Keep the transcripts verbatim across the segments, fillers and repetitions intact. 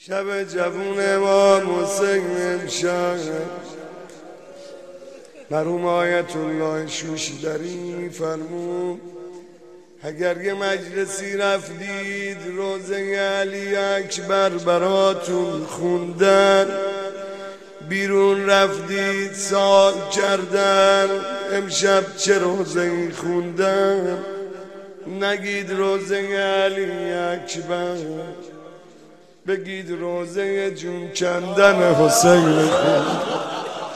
شب جوون امام حسین امشب مرحوم آیت الله شوشدری میفرمود اگر یه مجلسی رفتید روزه علی اکبر براتون خوندن، بیرون رفتید سال کردن امشب چه روزه خوندن، نگید روزه علی اکبر، بگید روزه جون کندن حسین خوندن.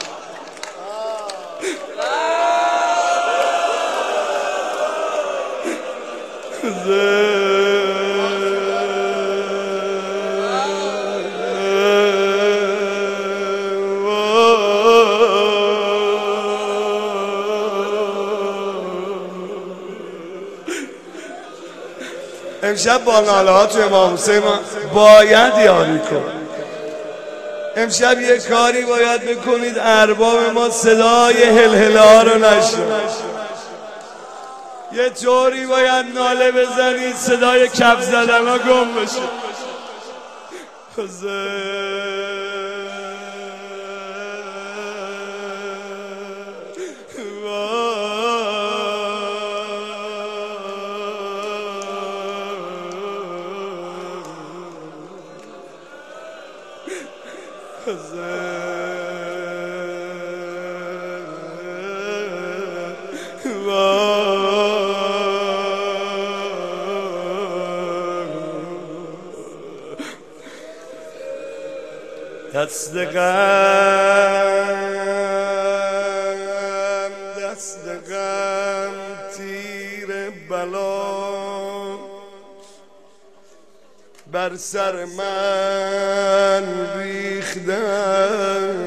امشب با ناله ها تو امام حسین باید یاری کن. امشب یه کاری باید بکنید ارباب ما صدای هلهله ها رو نشنوه. یه طوری باید ناله بزنید صدای کف زدن ها گم بشه. دست غم دست غم تیر بلا بر سر من ریخته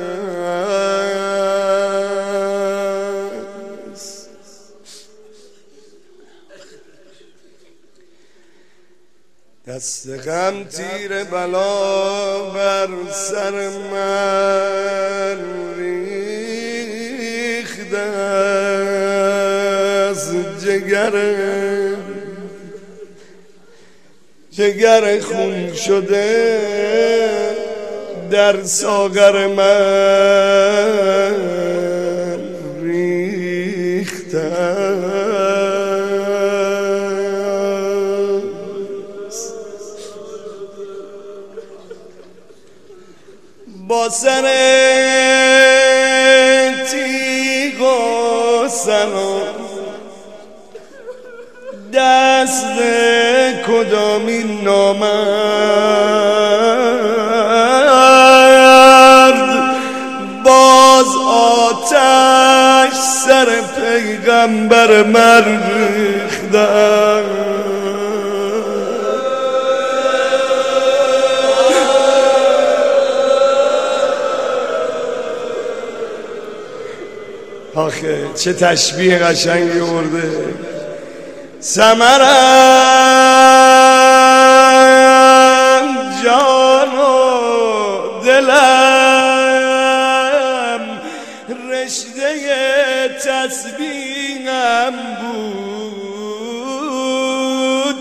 دست غم تیر بلا بر سر من ریخته از جگر جگر خون شده در ساغر من ریخته با سر تیغ و سنم دست کدامین نامرد باز آتش سر پیغمبر من ریختم. آخه چه تشبیه قشنگی ورده. سمرم جان و دلم رشته تسبیحم بود.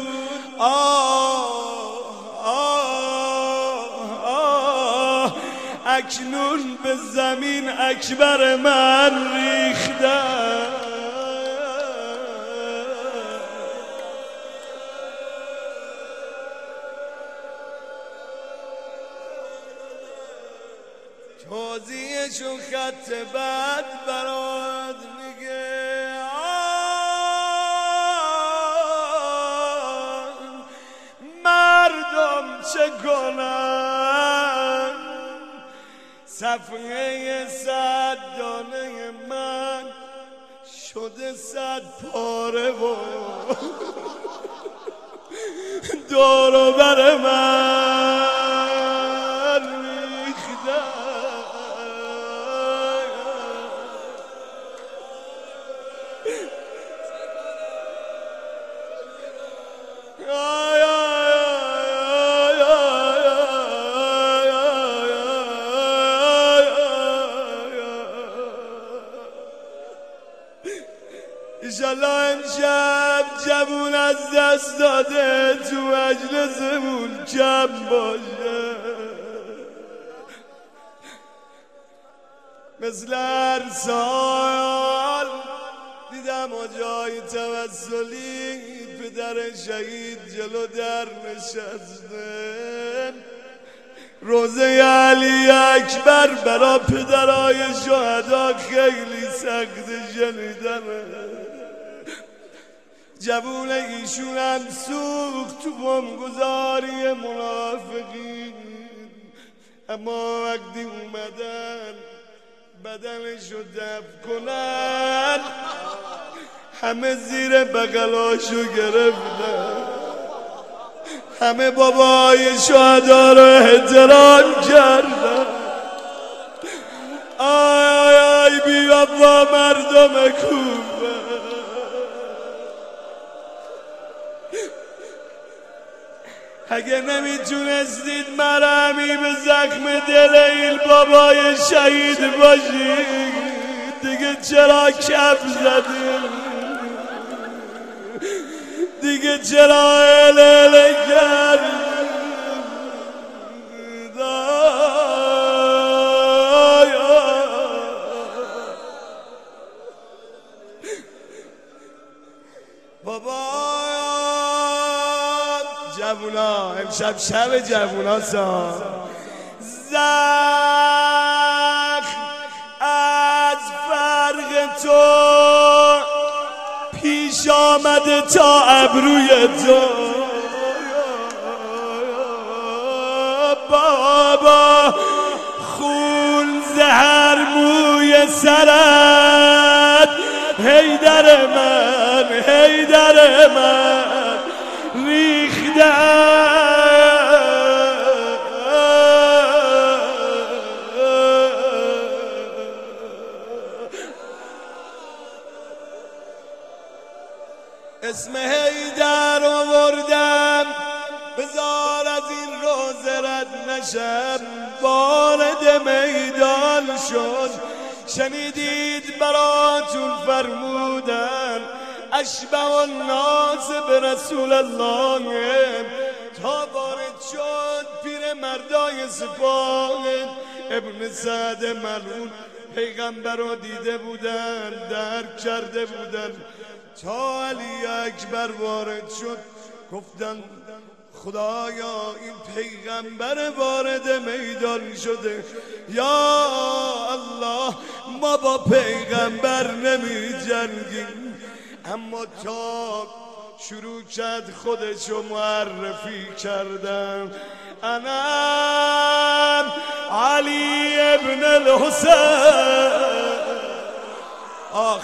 آه آه آه اکنون به زمین اکبر من ریختم. توضیحشون خط بد برات میگه. مردم چه کنن صفحه صد دانه من شده صد پاره و دور و بر من ایشالله امشب جوون از دست داده تو مجلسمون کم باشه. مثل هر سال دیدم آجای توسلی پدر شهید جلو در نشسته، روزه علی اکبر برا پدرای شهدا خیلی سخت شنیدن. جوون ایشون هم سوخت تو بمبگذاری منافقین، اما وقتی اومدن بدنشو دفن کنن همه زیر بغلاشو گرفتن، همه بابای شهدا رو احترام کردن. آی آی بی وفا مردم کوفه، اگه نمیتونستید مرهمی به زخم دل این بابای شهید باشید دیگه چرا کف زدید؟ دیگه چرا ال ال کردید؟ بابا جوونا امشب شب جوونا سا زخم از فرق تو پیش آمده تا ابروی تو. بابا خون زهر موی سرت حیدر من حیدر من ریخته اسم حیدر آوردم بذار از این روزه رد نشم. وارد میدان شد شنیدید براتون فرمودن اشبه الناس به رسول الله. تا وارد شد پیر مردای سپاه ابن سعد ملعون پیغمبر رو دیده بودن درک کرده بودن. تا علی اکبر وارد شد گفتن خدایا این پیغمبر وارد میدان شده، یا الله ما با پیغمبر نمی جنگیم. اما تا شروع کرد خودشو معرفی کردن، انا علی ابن الحسین. آخ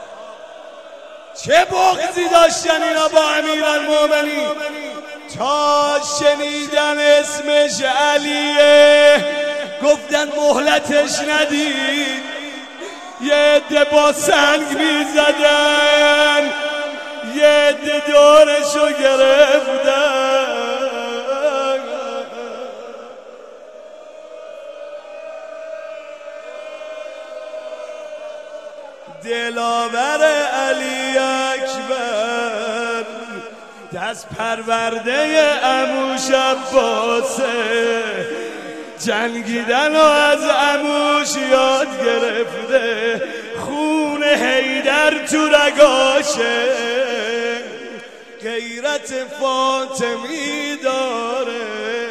چه بغضی داشتن اینا با امیرالمومنین. تا شنیدن اسمش علیه گفتن مهلتش ندید، یه عده با سنگ میزدن یه عده دورشو گرفتن. دلاور علی اکبر دست پرورده عموش عباسه، جنگیدن و از عموش یاد گرفته، خون حیدر تو رگاشه، غیرت فاطمی داره.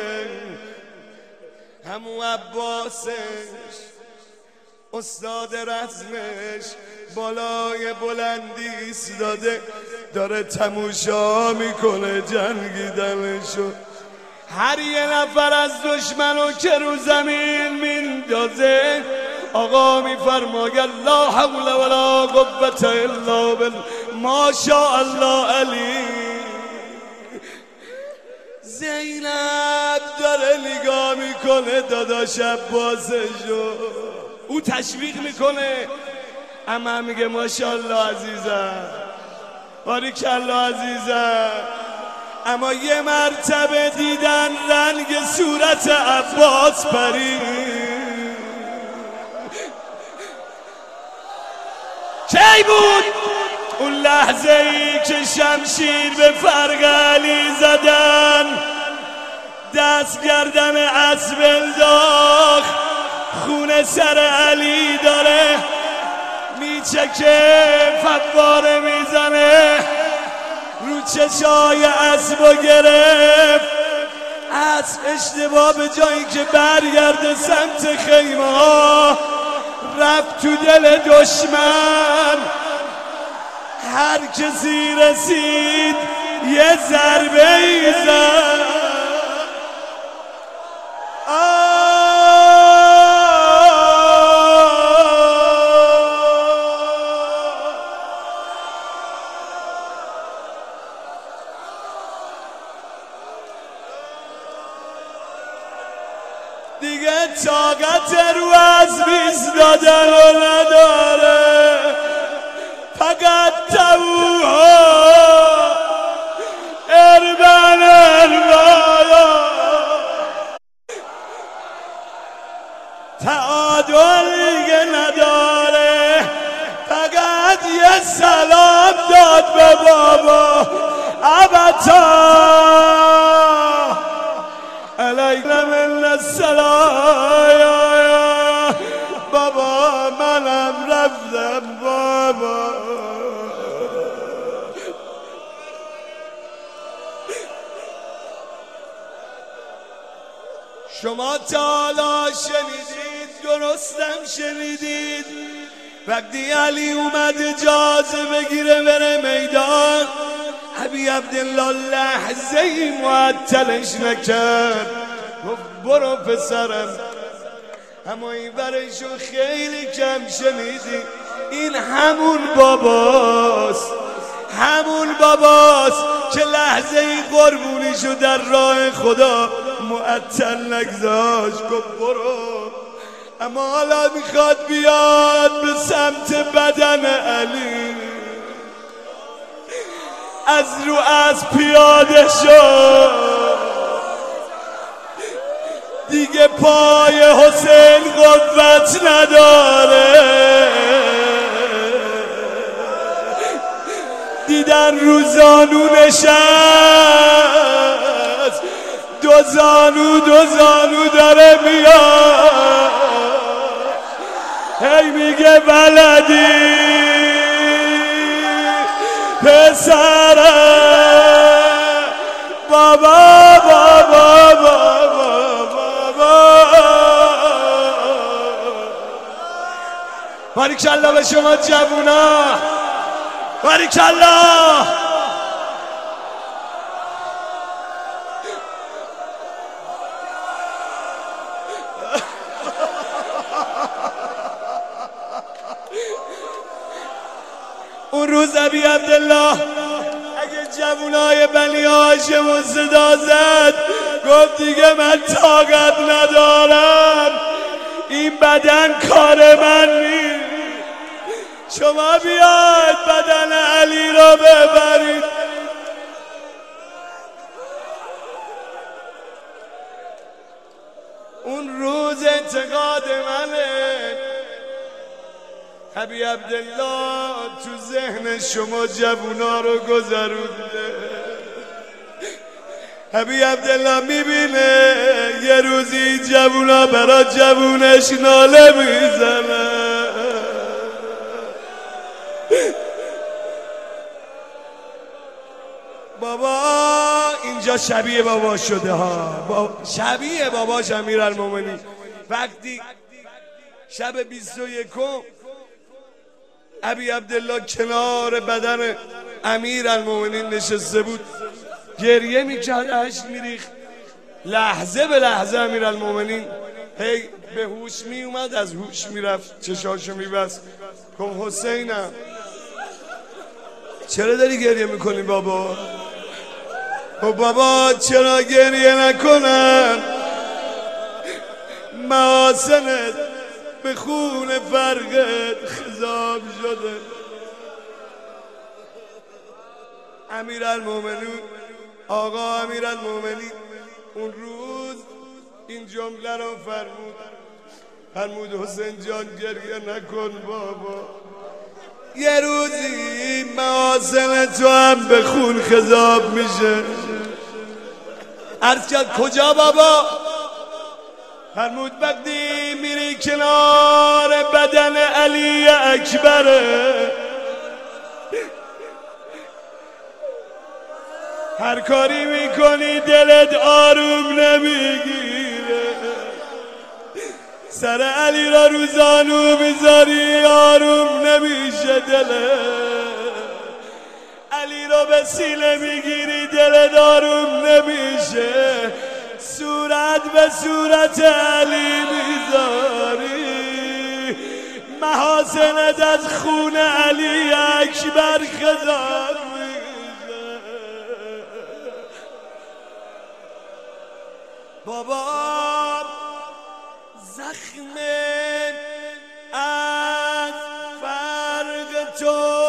عمو عباسش استاد رزمش بالای بلندی ایستاده داره تماشا میکنه جنگیدنشو. هر یه نفر از دشمنو که رو زمین میندازه آقا میفرماید لا حول ولا قوة الا بالله ماشاءالله علی. زینب داره نگاه میکنه داداش عباسشو، او تشویق میکنه، اما میگه ماشاءالله عزیزم باریکالله عزیزم. اما یه مرتبه دیدن رنگ صورت عباس پرید. کی بود اون لحظه ای که شمشیر به فرق علی زدن، دست گردن اسب انداخت خونه سر علی داره میچکه فواره میزنه رو چشای اسبو گرفت اسب اشتباه به جایی که برگرده سمت خیمه ها رفت تو دل دشمن هر کسی رسید یه ضربه ای زد دیگه طاقت رو از ایستادن رو نداره فقط توها اربن اربایا تعادل دیگه نداره فقط یه سلام داد به بابا ابتا علیکم السلام بابا منم رفتم بابا شما تا حالا شنیدید درستم شنیدید وقتی علی اومد اجازه بگیره بره میدان ابی عبدالله لحظه ای معطلش نکرد گفت برو پسرم اما این برشو خیلی کم شنیدی این همون باباست همون باباست که لحظه ای قربونیشو در راه خدا معطل نگذاشت گفت برو اما حالا میخواد بیاد به سمت بدن علی از رو از پیاده شد دیگه پای حسین قوت نداره دیدن رو زانو نشست دو زانو دو زانو داره میاد هی میگه بلدی پسره بابا بابا بابا بابا باریکالله به شما جوونا باریکالله اون روز ابی عبدالله اگه جوونای بنی هاشم صدا زد گفت دیگه من طاقت ندارم این بدن کار من نیست شما بیاید بدن علی را ببرید اون روز انتقاد منه ابی عبدالله تو ذهن شما جوونا رو گذرونده ابی عبدالله میبینه یه روزی جوونا برا جوونش ناله میزنه بابا اینجا شبیه بابا شده ها با... شبیه باباش امیرالمومنین وقتی شب بیست و یکم ابی عبدالله کنار بدن امیرالمومنین نشسته بود گریه میکرد اشک میریخت لحظه به لحظه امیرالمومنین هی به هوش میومد از هوش میرفت چشاشو میبست گفت حسینم چرا داری گریه میکنی بابا؟ خب بابا چرا گریه نکنم محاسنت به خون فرقت خضاب شده امیرالمومنین آقا امیرالمومنین اون روز این جمله رو فرمود فرمود حسین جان گریه نکن بابا یه روزی محاسن تو هم به خون خضاب میشه عرض کرد کجا بابا فرمود وقتی میری کنار بدن علی اکبره، هر کاری میکنی دلت آروم نمیگیره، سر علی را رو زانو میذاری آروم نمیشه دلت، علی را به سینه میگیری دلت آروم نمیشه، صورت به صورت علی میذاری، محاسنت از خون علی اکبر خزان میشه. بابا زخم از فرق تو،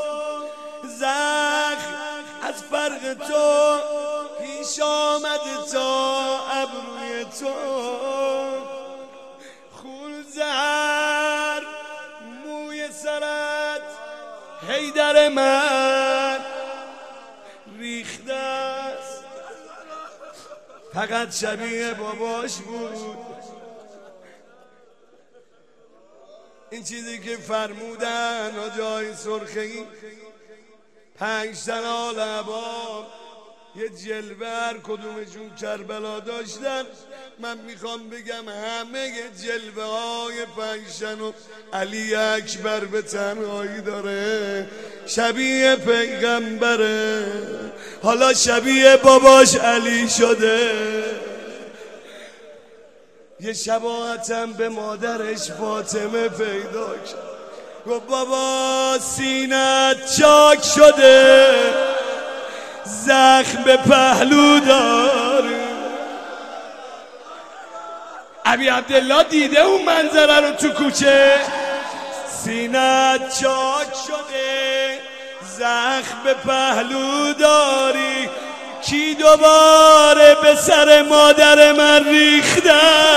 زخم از فرق تو پیش آمد تا ابروی تو، خون زهر موی سرت حیدر من ریخته است، فقط شبیه باباش بود. این چیزی که فرمودن آجای سرخی پنج تن لباب یه جلوه هر کدومشون کربلا داشتن، من میخوام بگم همه جلوه های پنج و علی اکبر به تنهایی داره، شبیه پیغمبره، حالا شبیه باباش علی شده. یه شباهتم به مادرش فاطمه پیدا کرد، گفت بابا سینت چاک شده، زخم به پهلو داری. ابی عبدالله دیده اون منظره رو تو کوچه، سینت چاک شده، زخم به پهلو داری، کی دوباره به سر مادر من ریخته؟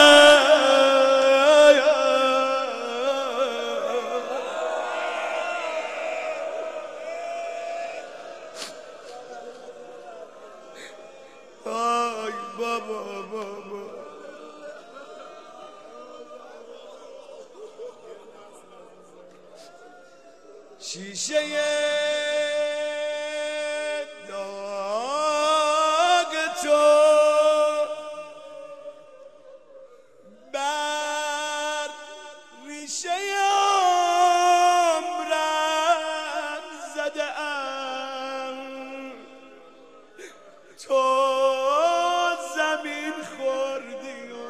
آی بابا بابا شیشه داغ تو بر ریشه عمرم زده ام، تو زمین خوردی و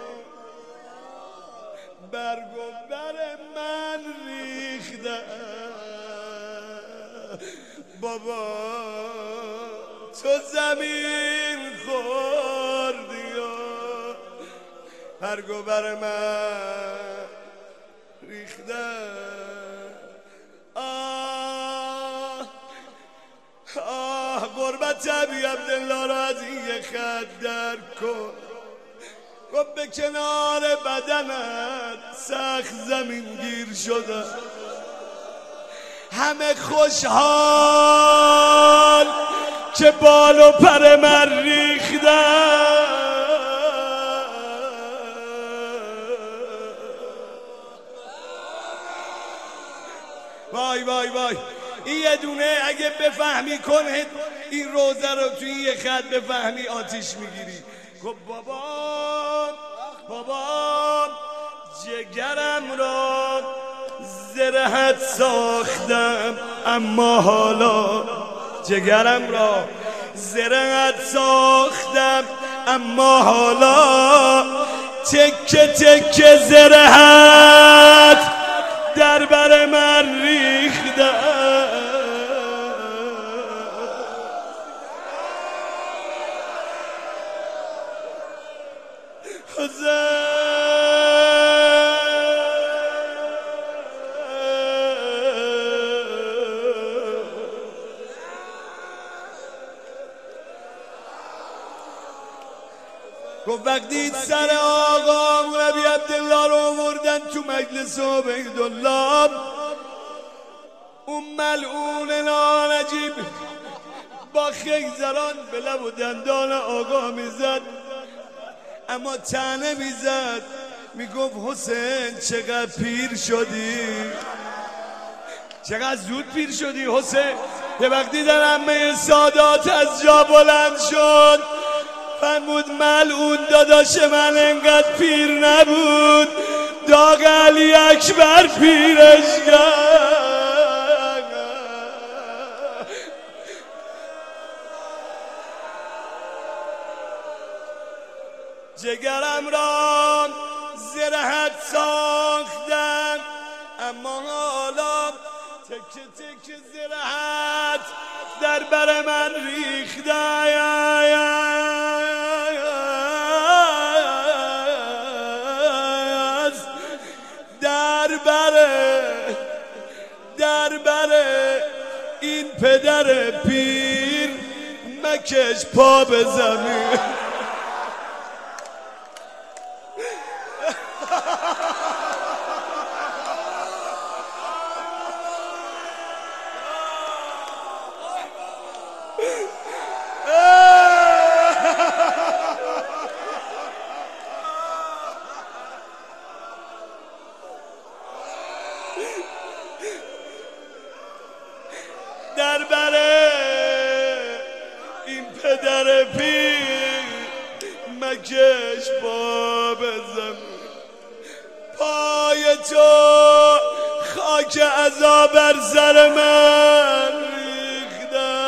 برگ و بر من ریخته. بابا تو زمین خوردی و برگ و بر من ریخته. آه آه قربت ابی عبدالله را از این یه خط در کن، گفت به کنار بدنت سخت زمین گیر شده، همه خوشحال که بال و پر من ریختن. وای وای وای این یه دونه اگه بفهمی کنه این روزه رو توی یه خط بفهمی آتیش میگیری. گفت بابا بابا جگرم را زرهت ساختم، اما حالا جگرم را زرهت ساختم، اما حالا تکه تکه زرهت در بر من ریخته. گفت وقتی سر آقا ابی عبدالله رو آوردن تو مجلس عبیدالله، اون ملعون نانجیب با خیزران به لب و دندان آقا میزد، اما تنه میزد میگفت حسین چقدر پیر شدی، چقدر زود پیر شدی حسین. یه وقتی در عمه سادات از جا بلند شد فرمود ملعون داداش من انقدر پیر نبود، داغ علی اکبر پیرش کرد. جگرم را زرهت ساختم اما حالا تکه تکه زرهت در بر من ریخته، در بره در بره این پدر پیر مکش پا به زمین. در بره این پدر پیر مکش پا بزن، پای تو خاک عزا بر سر من ریخته.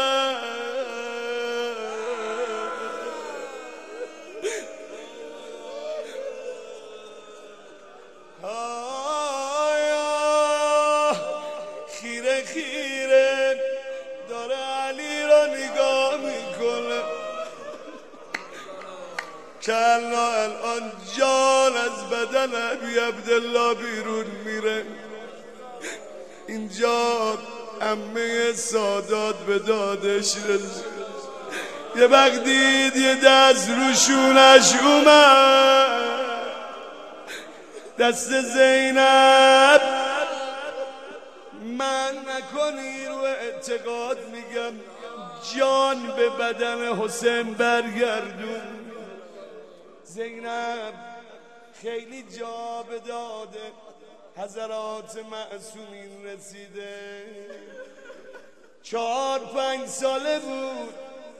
خیره خیره داره علی را نگاه میکنه، کلا الان جان از بدن ابی عبدالله بیرون میره. اینجا عمه سادات به دادش رسید، یه وقت دید یه دست روشونش اومد، دست زینب. من نکنی رو اعتقاد میگم جان به بدن حسین برگردون. زینب خیلی جا به داده حضرات معصومین رسیده، چهار پنج ساله بود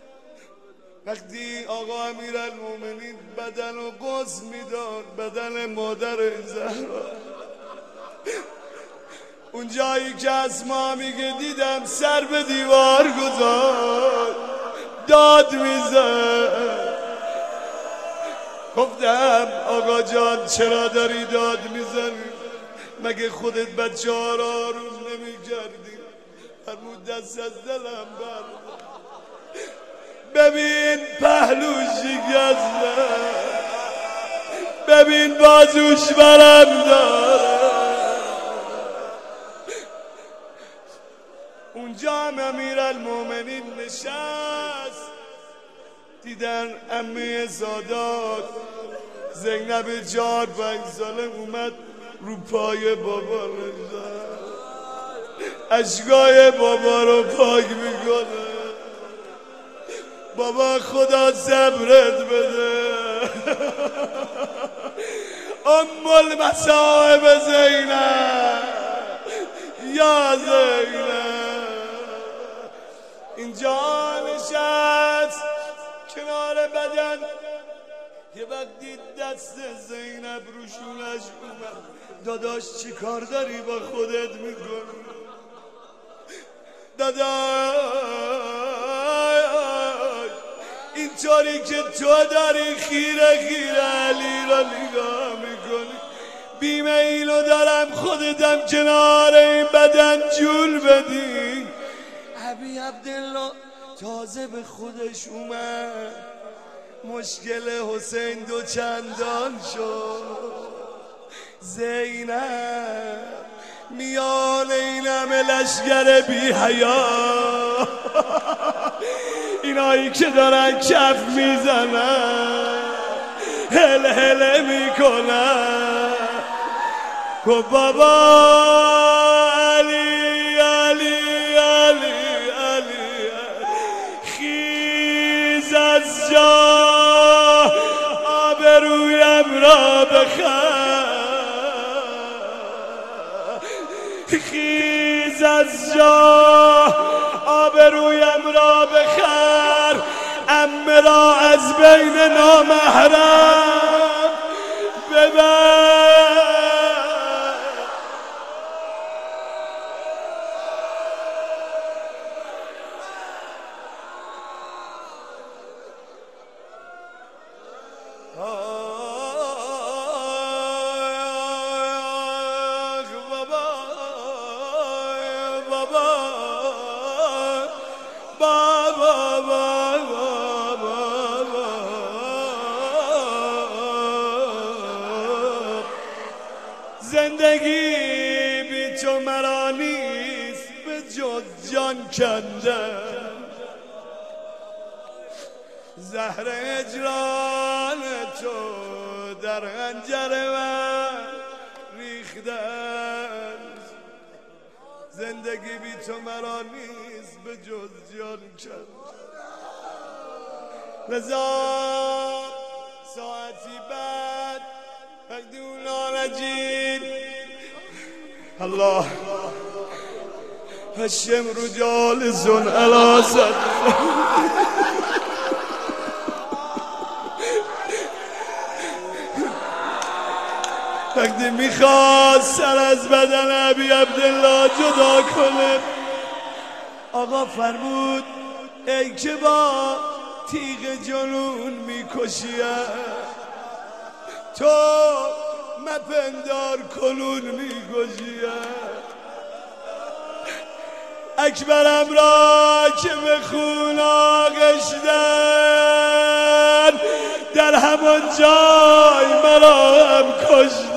وقتی آقا امیرالمومنین بدن و غسل میداد، بدن مادر زهرا. اون جایی که اسما میگه دیدم سر به دیوار گذاشت داد میزد. گفتم آقا جان چرا داری داد میزنی؟ مگه خودت بچه ها را آروم نمی کردی؟ فرمود دست از دلم بر، ببین پهلوش شکسته، ببین بازوش برم داره. اونجا هم امیرالمومنین نشست، دیدن عمه سادات زینب چهار پنج ساله اومد رو پای بابا نشست، اشکای بابا رو پاک میکنه. بابا خدا صبرت بده. ام المصائب زینب یا زینب. اینجا نشست کنار بدن، یه وقت دید دست زینب روشونش اومد. داداش چی کار داری با خودت میکنی؟ داداش اینطوری که تو داری خیره خیره علی را نگاه میکنی، بیم اینو دارم خودتم کنار این بدن جول بدی. ابی عبدالله تازه به خودش اومد، مشکل حسین دو چندان شد. زینب میان این همه لشگر بی حیا، اینایی که دارن کف میزنن هل هل میکنن، گفت بابا علی علی علی علی خیز از جا آبرو خیز از جا آبرویم را بخر، عمه را از بین نامحرم ببر. زندگی بی تو مرا نیست به جز جان کندن، زهر هجران تو در حنجره من ریختن. زندگی بی تو مرا نیست به جز جان کندن، لذا ساعتی بعد فقدونا نجید الله الشمر جالس على صدر. وقتی میخواست سر از بدن ابی عبدالله جدا کنه، آقا فرمود ای که با تیغ جنون میکشیم، تو مپندار کنون میکشیم. اکبرم را که به خون آغشتن، در همان جای مرا هم کشتن.